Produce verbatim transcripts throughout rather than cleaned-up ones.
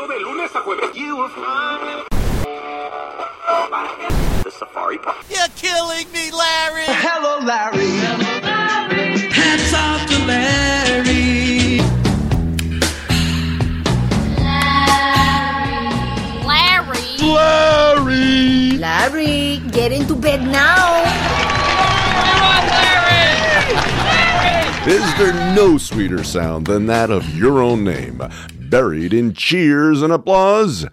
abierto de lunes a jueves. You find the Safari Park. You're killing me, Larry. Hello, Larry. Hello, Larry. Hats off to Larry. Larry. Larry. Larry, get into bed now. Is there no sweeter sound than that of your own name, buried in cheers and applause?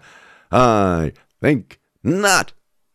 I think not.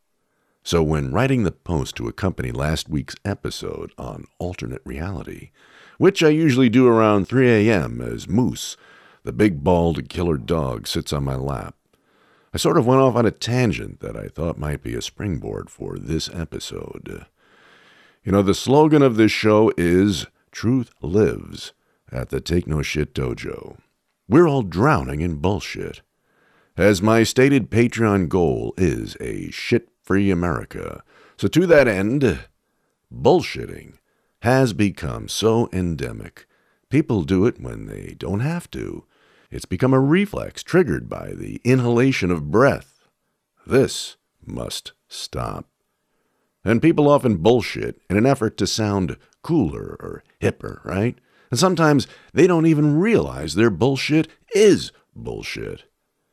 So when writing the post to accompany last week's episode on alternate reality, which I usually do around three a.m. as Moose, the big bald killer dog, sits on my lap, I sort of went off on a tangent that I thought might be a springboard for this episode. You know, the slogan of this show is Truth Lives at the Take No Shit Dojo. We're all drowning in bullshit. As my stated Patreon goal is a shit-free America, so to that end, bullshitting has become so endemic. People do it when they don't have to. It's become a reflex triggered by the inhalation of breath. This must stop. And people often bullshit in an effort to sound cooler or hipper, right? And sometimes they don't even realize their bullshit is bullshit.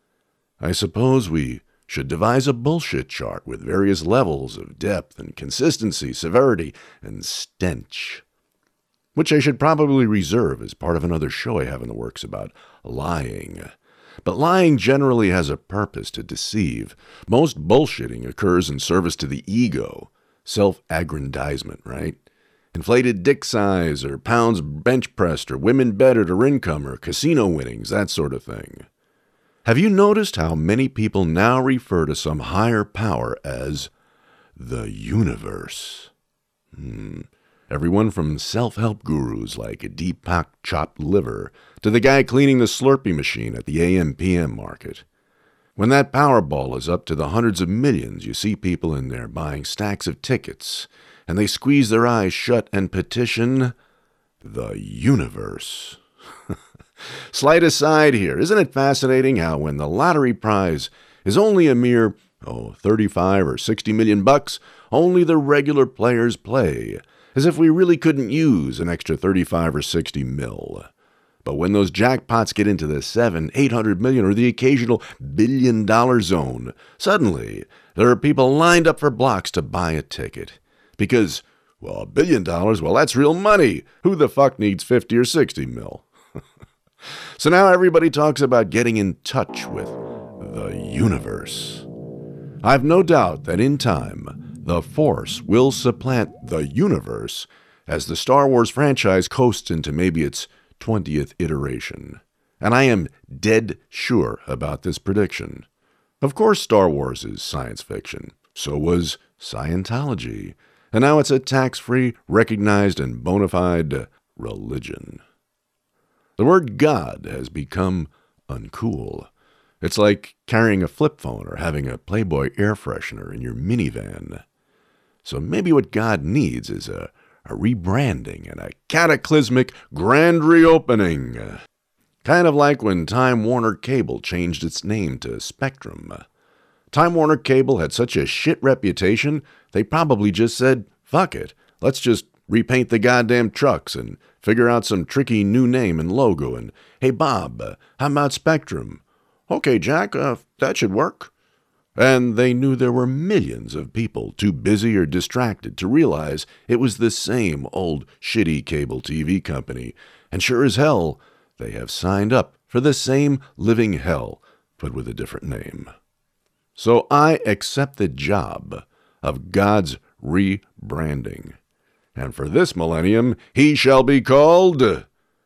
I suppose we should devise a bullshit chart with various levels of depth and consistency, severity, and stench, which I should probably reserve as part of another show I have in the works about lying. But lying generally has a purpose to deceive. Most bullshitting occurs in service to the ego, self-aggrandizement, right? Inflated dick size, or pounds bench pressed, or women betted, or income, or casino winnings, that sort of thing. Have you noticed how many people now refer to some higher power as the universe? Hmm. Everyone from self-help gurus like Deepak Chopped Liver to the guy cleaning the Slurpee machine at the A M P M market. When that Powerball is up to the hundreds of millions, you see people in there buying stacks of tickets, and they squeeze their eyes shut and petition the universe. Slight aside here, isn't it fascinating how when the lottery prize is only a mere, oh, thirty-five or sixty million bucks, only the regular players play, as if we really couldn't use an extra thirty-five or sixty mil. But when those jackpots get into the seven, eight hundred million, or the occasional billion dollar zone, suddenly there are people lined up for blocks to buy a ticket. Because, well, a billion dollars, well, that's real money. Who the fuck needs fifty or sixty mil? So now everybody talks about getting in touch with the universe. I've no doubt that in time, the Force will supplant the universe as the Star Wars franchise coasts into maybe its twentieth iteration. And I am dead sure about this prediction. Of course Star Wars is science fiction. So was Scientology. And now it's a tax-free, recognized, and bona fide religion. The word God has become uncool. It's like carrying a flip phone or having a Playboy air freshener in your minivan. So maybe what God needs is a, a rebranding and a cataclysmic grand reopening. Kind of like when Time Warner Cable changed its name to Spectrum. Time Warner Cable had such a shit reputation, they probably just said, fuck it, let's just repaint the goddamn trucks and figure out some tricky new name and logo, and, hey Bob, uh, how about Spectrum? Okay, Jack, uh, that should work. And they knew there were millions of people too busy or distracted to realize it was the same old shitty cable T V company, and sure as hell, they have signed up for the same living hell, but with a different name. So I accept the job of God's rebranding. And for this millennium, he shall be called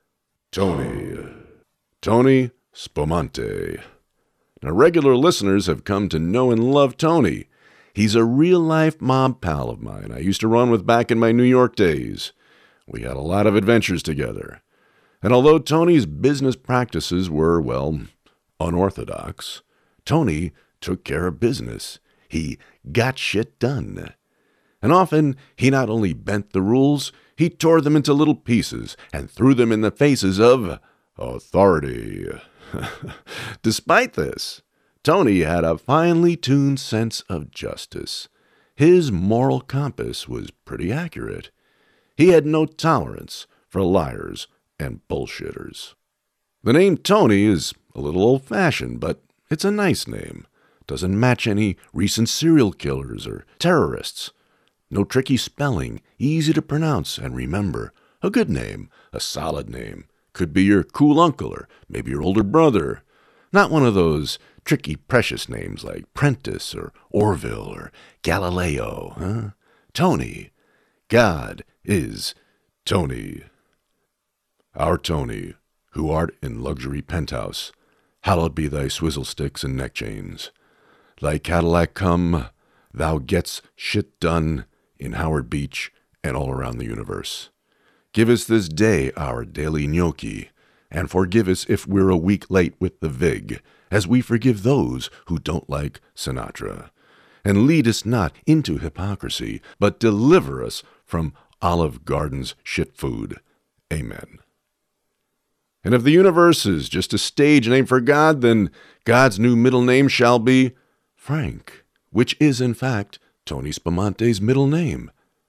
Tony. Tony Spumante. Now, regular listeners have come to know and love Tony. He's a real-life mob pal of mine I used to run with back in my New York days. We had a lot of adventures together. And although Tony's business practices were, well, unorthodox, Tony took care of business. He got shit done. And often, he not only bent the rules, he tore them into little pieces and threw them in the faces of authority. Despite this, Tony had a finely tuned sense of justice. His moral compass was pretty accurate. He had no tolerance for liars and bullshitters. The name Tony is a little old-fashioned, but it's a nice name. Doesn't match any recent serial killers or terrorists. No tricky spelling, easy to pronounce and remember. A good name, a solid name. Could be your cool uncle or maybe your older brother. Not one of those tricky, precious names like Prentice or Orville or Galileo. Huh? Tony. God is Tony. Our Tony, who art in luxury penthouse, hallowed be thy swizzle sticks and neck chains. Thy Cadillac come, thou get's shit done in Howard Beach and all around the universe. Give us this day our daily gnocchi, and forgive us if we're a week late with the vig, as we forgive those who don't like Sinatra. And lead us not into hypocrisy, but deliver us from Olive Garden's shit food. Amen. And if the universe is just a stage name for God, then God's new middle name shall be Frank, which is in fact Tony Spumante's middle name.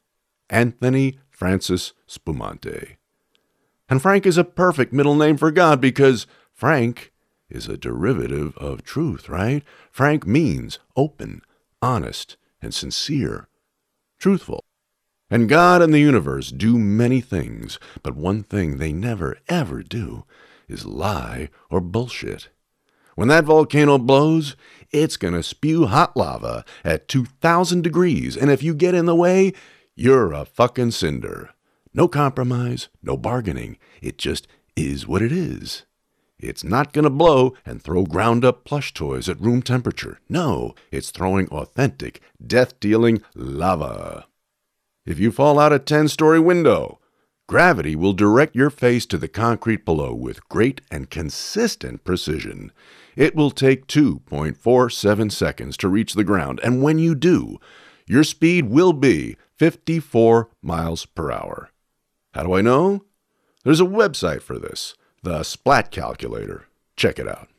Anthony Francis Spumante. And Frank is a perfect middle name for God because Frank is a derivative of truth, right? Frank means open, honest, and sincere, truthful. And God and the universe do many things, but one thing they never, ever do is lie or bullshit. When that volcano blows, it's gonna spew hot lava at two thousand degrees, and if you get in the way, you're a fucking cinder. No compromise, no bargaining. It just is what it is. It's not gonna blow and throw ground-up plush toys at room temperature. No, it's throwing authentic, death-dealing lava. If you fall out a ten-story window, gravity will direct your face to the concrete below with great and consistent precision. It will take two point four seven seconds to reach the ground, and when you do, your speed will be fifty-four miles per hour. How do I know? There's a website for this, the Splat Calculator. Check it out.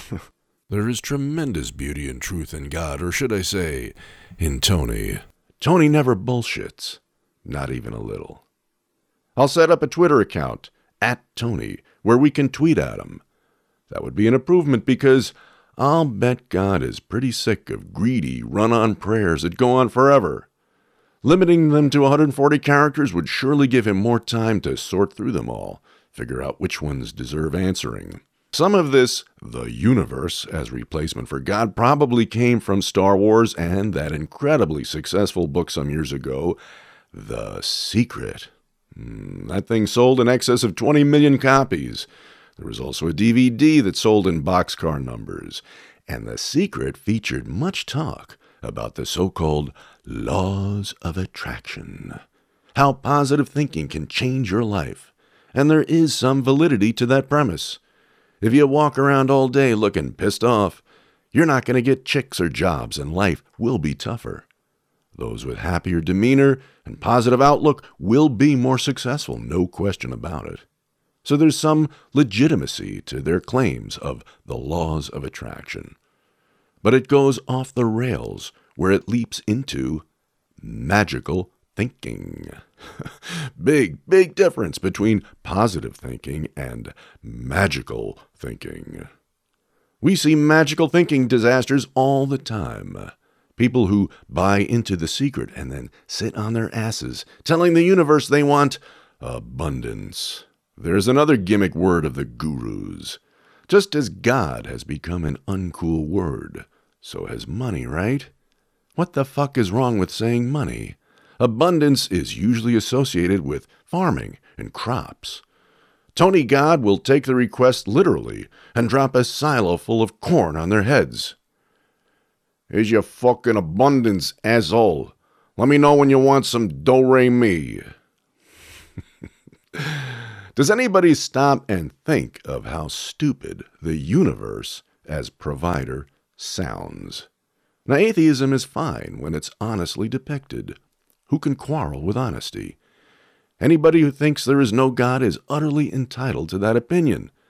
There is tremendous beauty and truth in God, or should I say, in Tony. Tony never bullshits, not even a little. I'll set up a Twitter account, at Tony, where we can tweet at him. That would be an improvement because I'll bet God is pretty sick of greedy, run-on prayers that go on forever. Limiting them to one hundred forty characters would surely give him more time to sort through them all, figure out which ones deserve answering. Some of this, the universe, as replacement for God, probably came from Star Wars and that incredibly successful book some years ago, The Secret. Mm, that thing sold in excess of twenty million copies. There was also a D V D that sold in boxcar numbers. And The Secret featured much talk about the so-called laws of attraction. How positive thinking can change your life. And there is some validity to that premise. If you walk around all day looking pissed off, you're not going to get chicks or jobs, and life will be tougher. Those with happier demeanor and positive outlook will be more successful, no question about it. So there's some legitimacy to their claims of the laws of attraction. But it goes off the rails where it leaps into magical thinking. Big, big difference between positive thinking and magical thinking. We see magical thinking disasters all the time. People who buy into The Secret and then sit on their asses, telling the universe they want abundance. There's another gimmick word of the gurus. Just as God has become an uncool word, so has money, right? What the fuck is wrong with saying money? Abundance is usually associated with farming and crops. Tony God will take the request literally and drop a silo full of corn on their heads. Here's your fucking abundance, asshole. Let me know when you want some do-re-mi. Does anybody stop and think of how stupid the universe as provider sounds? Now, atheism is fine when it's honestly depicted. Who can quarrel with honesty? Anybody who thinks there is no God is utterly entitled to that opinion.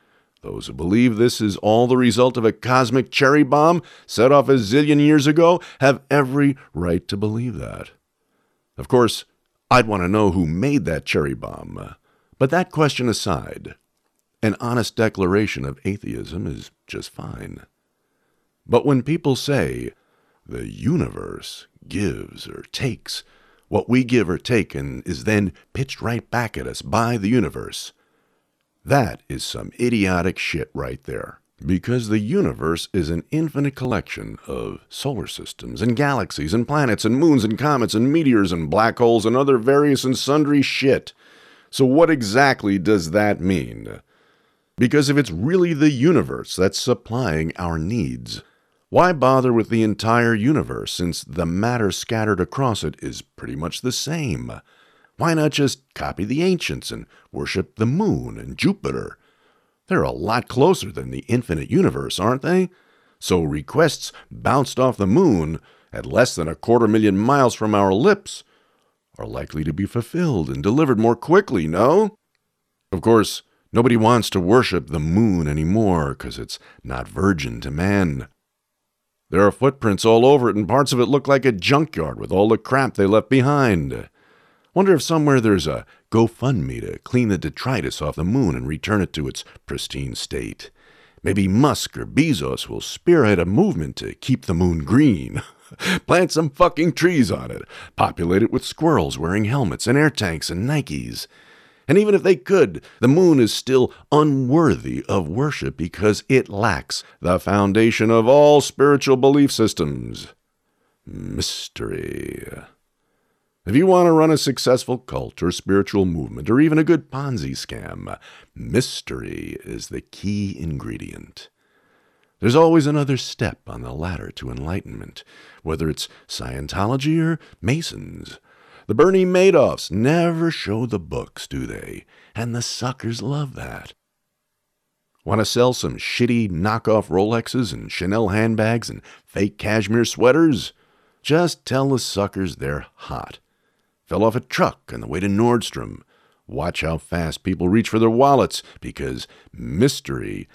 Those who believe this is all the result of a cosmic cherry bomb set off a zillion years ago have every right to believe that. Of course, I'd want to know who made that cherry bomb. But that question aside, an honest declaration of atheism is just fine. But when people say, the universe gives or takes, what we give or take and is then pitched right back at us by the universe, that is some idiotic shit right there. Because the universe is an infinite collection of solar systems and galaxies and planets and moons and comets and meteors and black holes and other various and sundry shit. So what exactly does that mean? Because if it's really the universe that's supplying our needs, why bother with the entire universe since the matter scattered across it is pretty much the same? Why not just copy the ancients and worship the moon and Jupiter? They're a lot closer than the infinite universe, aren't they? So requests bounced off the moon at less than a quarter million miles from our lips are likely to be fulfilled and delivered more quickly, no? Of course, nobody wants to worship the moon anymore because it's not virgin to man. There are footprints all over it and parts of it look like a junkyard with all the crap they left behind. Wonder if somewhere there's a GoFundMe to clean the detritus off the moon and return it to its pristine state. Maybe Musk or Bezos will spearhead a movement to keep the moon green. Plant some fucking trees on it. Populate it with squirrels wearing helmets and air tanks and Nikes. And even if they could, the moon is still unworthy of worship because it lacks the foundation of all spiritual belief systems. Mystery. If you want to run a successful cult or spiritual movement or even a good Ponzi scam, mystery is the key ingredient. There's always another step on the ladder to enlightenment, whether it's Scientology or Masons. The Bernie Madoffs never show the books, do they? And the suckers love that. Want to sell some shitty knockoff Rolexes and Chanel handbags and fake cashmere sweaters? Just tell the suckers they're hot. Fell off a truck on the way to Nordstrom. Watch how fast people reach for their wallets, because mystery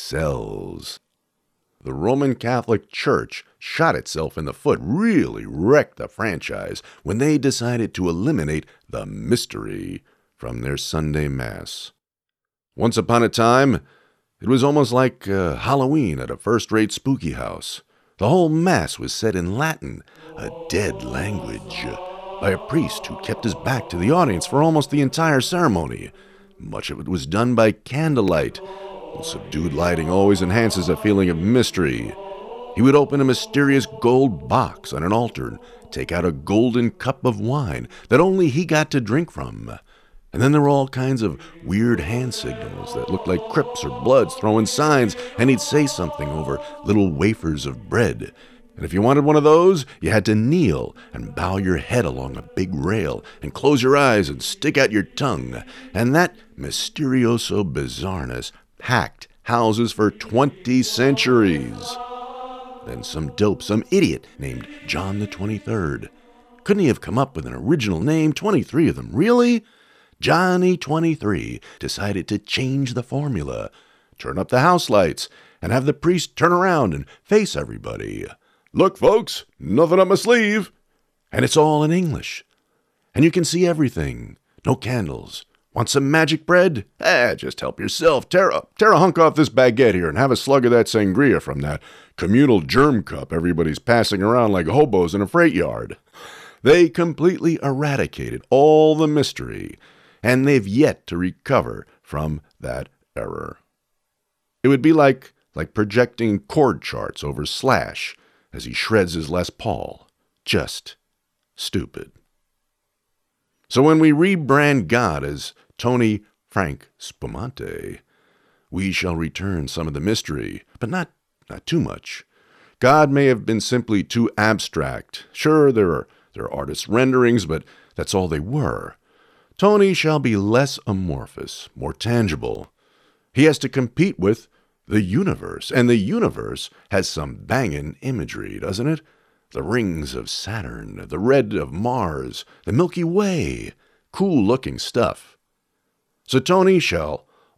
sells. The Roman Catholic Church shot itself in the foot, really wrecked the franchise when they decided to eliminate the mystery from their Sunday Mass. Once upon a time, it was almost like uh, Halloween at a first-rate spooky house. The whole Mass was said in Latin, a dead language, by a priest who kept his back to the audience for almost the entire ceremony. Much of it was done by candlelight. Subdued lighting always enhances a feeling of mystery. He would open a mysterious gold box on an altar and take out a golden cup of wine that only he got to drink from. And then there were all kinds of weird hand signals that looked like Crips or Bloods throwing signs, and he'd say something over little wafers of bread. And if you wanted one of those, you had to kneel and bow your head along a big rail and close your eyes and stick out your tongue. And that mysterioso bizarreness packed houses for twenty centuries. Then some dope, some idiot named John the twenty-third. Couldn't he have come up with an original name? twenty-three of them, really? Johnny twenty-three decided to change the formula, turn up the house lights, and have the priest turn around and face everybody. Look, folks, nothing up my sleeve. And it's all in English. And you can see everything. No candles. Want some magic bread? Eh, just help yourself. Tear a, tear a hunk off this baguette here and have a slug of that sangria from that communal germ cup everybody's passing around like hobos in a freight yard. They completely eradicated all the mystery, and they've yet to recover from that error. It would be like, like projecting chord charts over Slash as he shreds his Les Paul. Just stupid. So when we rebrand God as Tony Frank Spumante, we shall return some of the mystery, but not, not too much. God may have been simply too abstract. Sure, there are, there are artists' renderings, but that's all they were. Tony shall be less amorphous, more tangible. He has to compete with the universe, and the universe has some bangin' imagery, doesn't it? The rings of Saturn, the red of Mars, the Milky Way. Cool-looking stuff. So Tony shall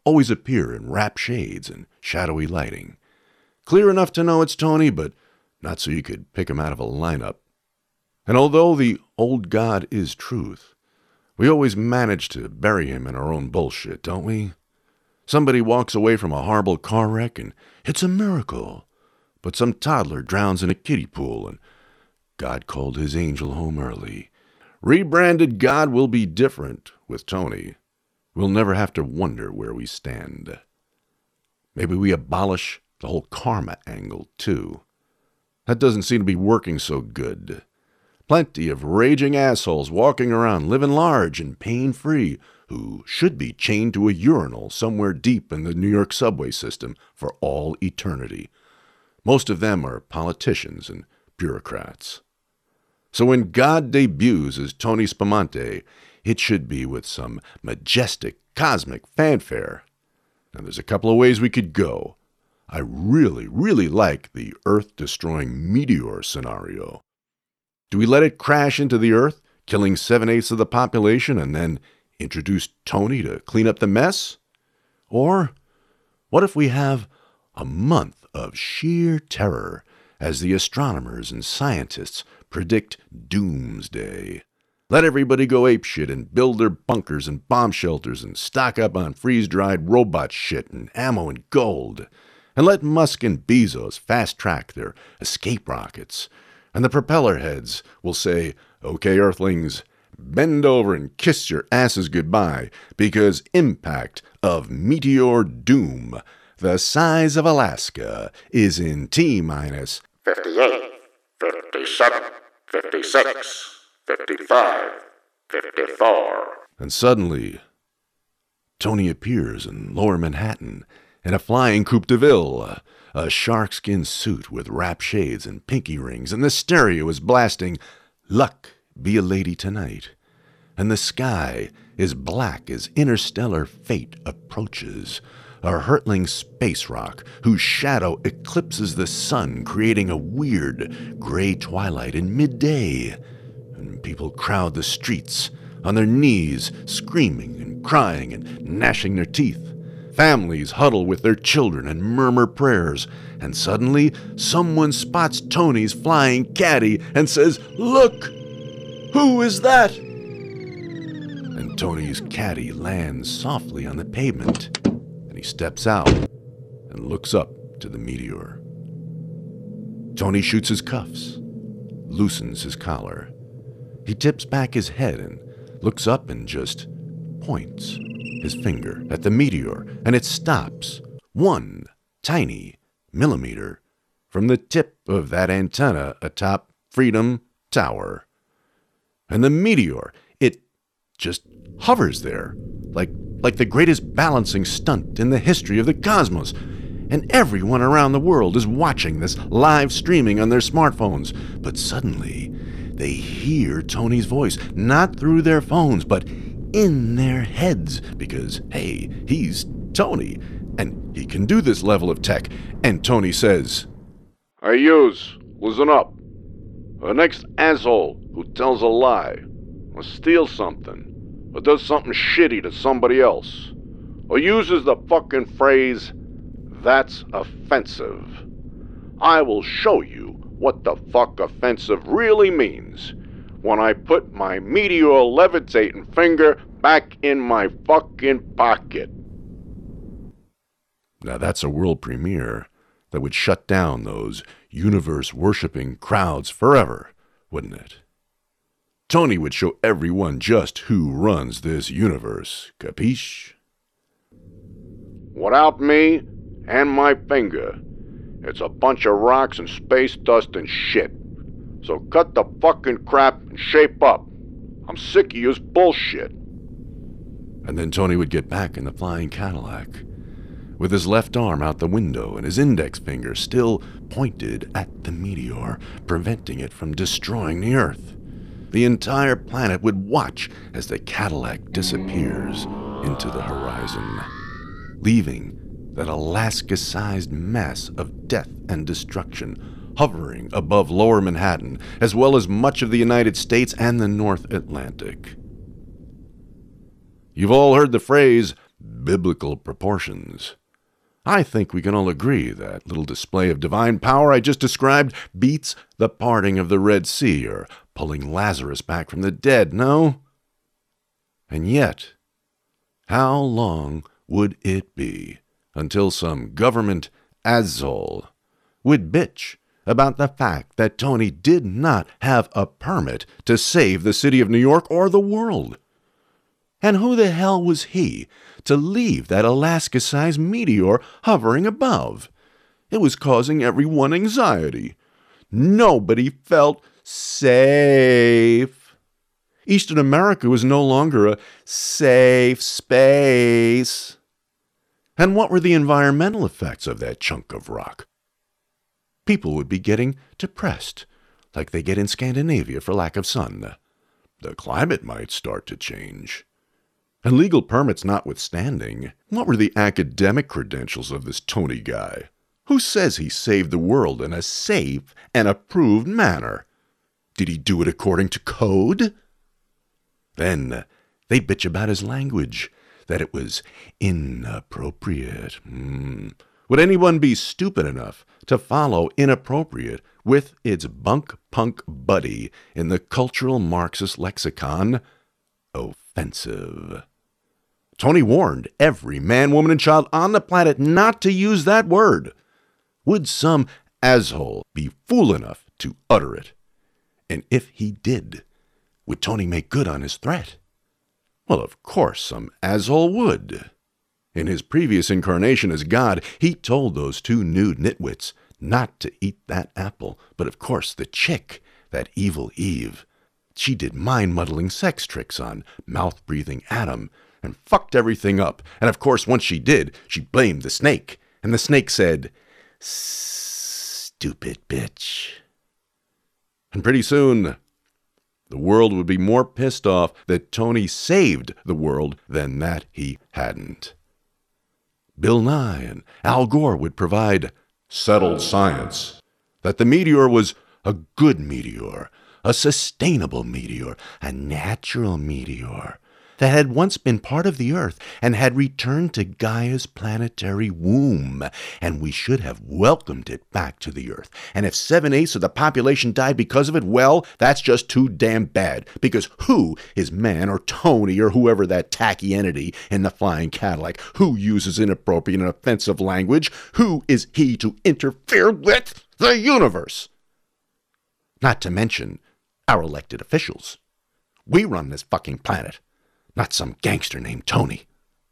always appear in wrap shades and shadowy lighting. Clear enough to know it's Tony, but not so you could pick him out of a lineup. And although the old god is truth, we always manage to bury him in our own bullshit, don't we? Somebody walks away from a horrible car wreck and it's a miracle. But some toddler drowns in a kiddie pool and God called his angel home early. Rebranded God will be different with Tony. We'll never have to wonder where we stand. Maybe we abolish the whole karma angle, too. That doesn't seem to be working so good. Plenty of raging assholes walking around living large and pain-free who should be chained to a urinal somewhere deep in the New York subway system for all eternity. Most of them are politicians and bureaucrats. So when God debuts as Tony Spumante, it should be with some majestic, cosmic fanfare. Now there's a couple of ways we could go. I really, really like the Earth-destroying meteor scenario. Do we let it crash into the Earth, killing seven-eighths of the population, and then introduce Tony to clean up the mess? Or what if we have a month of sheer terror as the astronomers and scientists predict doomsday? Let everybody go apeshit and build their bunkers and bomb shelters and stock up on freeze-dried robot shit and ammo and gold. And let Musk and Bezos fast-track their escape rockets. And the propeller heads will say, "Okay, Earthlings, bend over and kiss your asses goodbye, because impact of meteor doom, the size of Alaska, is in T-minus fifty-eight, fifty-seven, fifty-six, fifty-five, fifty-four. And suddenly, Tony appears in Lower Manhattan in a flying coupe de ville, a sharkskin suit with wrap shades and pinky rings, and the stereo is blasting "Luck Be a Lady Tonight." And the sky is black as interstellar fate approaches, a hurtling space rock whose shadow eclipses the sun, creating a weird gray twilight in midday. And people crowd the streets, on their knees, screaming and crying and gnashing their teeth. Families huddle with their children and murmur prayers, and suddenly someone spots Tony's flying caddy and says, "Look! Who is that?" And Tony's caddy lands softly on the pavement, and he steps out and looks up to the meteor. Tony shoots his cuffs, loosens his collar. He tips back his head and looks up and just points his finger at the meteor, and it stops one tiny millimeter from the tip of that antenna atop Freedom Tower. And the meteor, it just hovers there, like, like the greatest balancing stunt in the history of the cosmos. And everyone around the world is watching this live streaming on their smartphones. But suddenly, they hear Tony's voice, not through their phones, but in their heads, because, hey, he's Tony, and he can do this level of tech. And Tony says, "Hey, yous, listen up. The next asshole who tells a lie, or steals something, or does something shitty to somebody else, or uses the fucking phrase, 'That's offensive,' I will show you what the fuck offensive really means when I put my meteor levitating finger back in my fucking pocket." Now that's a world premiere that would shut down those universe-worshipping crowds forever, wouldn't it? Tony would show everyone just who runs this universe, capiche? Without me and my finger, it's a bunch of rocks and space dust and shit. So cut the fucking crap and shape up. I'm sick of yours bullshit. And then Tony would get back in the flying Cadillac, with his left arm out the window and his index finger still pointed at the meteor, preventing it from destroying the Earth. The entire planet would watch as the Cadillac disappears into the horizon, leaving that Alaska-sized mass of death and destruction hovering above Lower Manhattan, as well as much of the United States and the North Atlantic. You've all heard the phrase, biblical proportions. I think we can all agree that little display of divine power I just described beats the parting of the Red Sea or pulling Lazarus back from the dead, no? And yet, how long would it be until some government asshole would bitch about the fact that Tony did not have a permit to save the city of New York or the world? And who the hell was he to leave that Alaska-sized meteor hovering above? It was causing everyone anxiety. Nobody felt safe. Eastern America was no longer a safe space. And what were the environmental effects of that chunk of rock? People would be getting depressed, like they get in Scandinavia for lack of sun. The climate might start to change. And legal permits notwithstanding, what were the academic credentials of this Tony guy? Who says he saved the world in a safe and approved manner? Did he do it according to code? Then they bitch about his language, that it was inappropriate. Mm. Would anyone be stupid enough to follow inappropriate with its bunk-punk buddy in the cultural Marxist lexicon? Offensive. Tony warned every man, woman, and child on the planet not to use that word. Would some asshole be fool enough to utter it? And if he did, would Tony make good on his threat? Well, of course some asshole would. In his previous incarnation as God, he told those two nude nitwits not to eat that apple. But of course the chick, that evil Eve, she did mind-muddling sex tricks on mouth-breathing Adam and fucked everything up. And of course once she did, she blamed the snake. And the snake said, "Stupid bitch." And pretty soon, the world would be more pissed off that Tony saved the world than that he hadn't. Bill Nye and Al Gore would provide settled science that the meteor was a good meteor, a sustainable meteor, a natural meteor that had once been part of the Earth and had returned to Gaia's planetary womb, and we should have welcomed it back to the Earth. And if seven-eighths of the population died because of it, well, that's just too damn bad, because who is man or Tony or whoever that tacky entity in the flying Cadillac? Who uses inappropriate and offensive language? Who is he to interfere with the universe? Not to mention our elected officials. We run this fucking planet, not some gangster named Tony.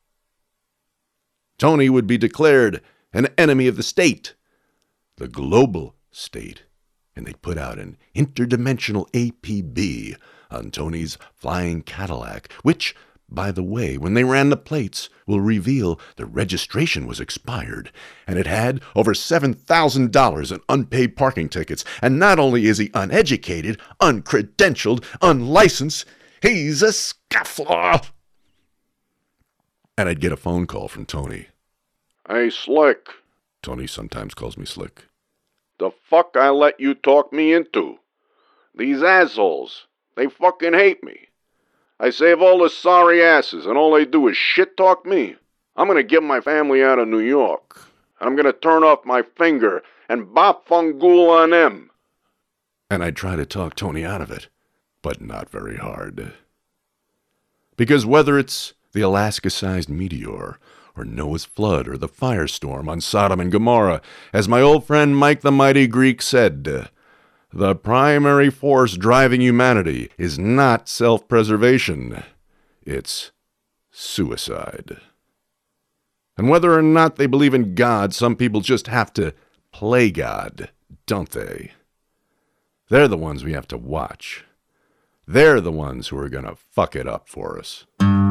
Tony would be declared an enemy of the state, the global state, and they'd put out an interdimensional A P B on Tony's flying Cadillac, which, by the way, when they ran the plates, will reveal the registration was expired, and it had over seven thousand dollars in unpaid parking tickets. And not only is he uneducated, uncredentialed, unlicensed, he's a scofflaw. And I'd get a phone call from Tony. Hey, Slick. Tony sometimes calls me Slick. The fuck I let you talk me into? These assholes, they fucking hate me. I save all the sorry asses, and all they do is shit-talk me. I'm gonna get my family out of New York. I'm gonna turn off my finger and bop fungool on them. And I'd try to talk Tony out of it, but not very hard. Because whether it's the Alaska-sized meteor, or Noah's flood, or the firestorm on Sodom and Gomorrah, as my old friend Mike the Mighty Greek said, the primary force driving humanity is not self-preservation, it's suicide. And whether or not they believe in God, some people just have to play God, don't they? They're the ones we have to watch. They're the ones who are gonna fuck it up for us.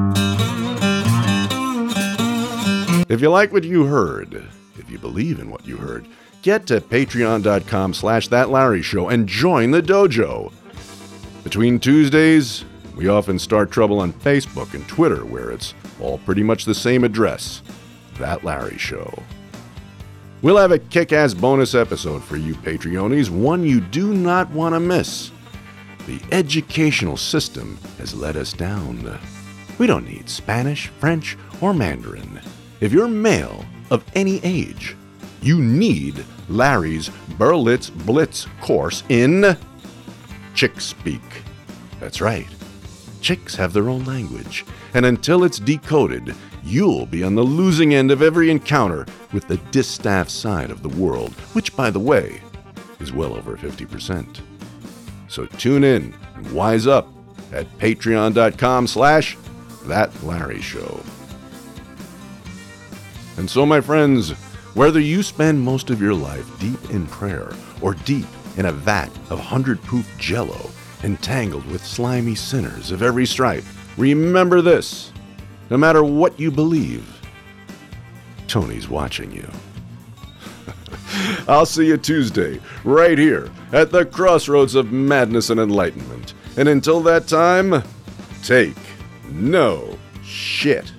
If you like what you heard, if you believe in what you heard, get to patreon.com slash that Larry Show and join the dojo. Between Tuesdays, we often start trouble on Facebook and Twitter, where it's all pretty much the same address, That Larry Show. We'll have a kick-ass bonus episode for you Patreonies, one you do not want to miss. The educational system has let us down. We don't need Spanish, French, or Mandarin. If you're male of any age, you need Larry's Berlitz Blitz course in Chick Speak. That's right. Chicks have their own language, and until it's decoded, you'll be on the losing end of every encounter with the distaff side of the world, which, by the way, is well over fifty percent. So tune in and wise up at patreon.com slash That Larry Show. And so, my friends, whether you spend most of your life deep in prayer or deep in a vat of hundred-proof jello entangled with slimy sinners of every stripe, remember this: no matter what you believe, Tony's watching you. I'll see you Tuesday, right here at the crossroads of madness and enlightenment. And until that time, take no shit.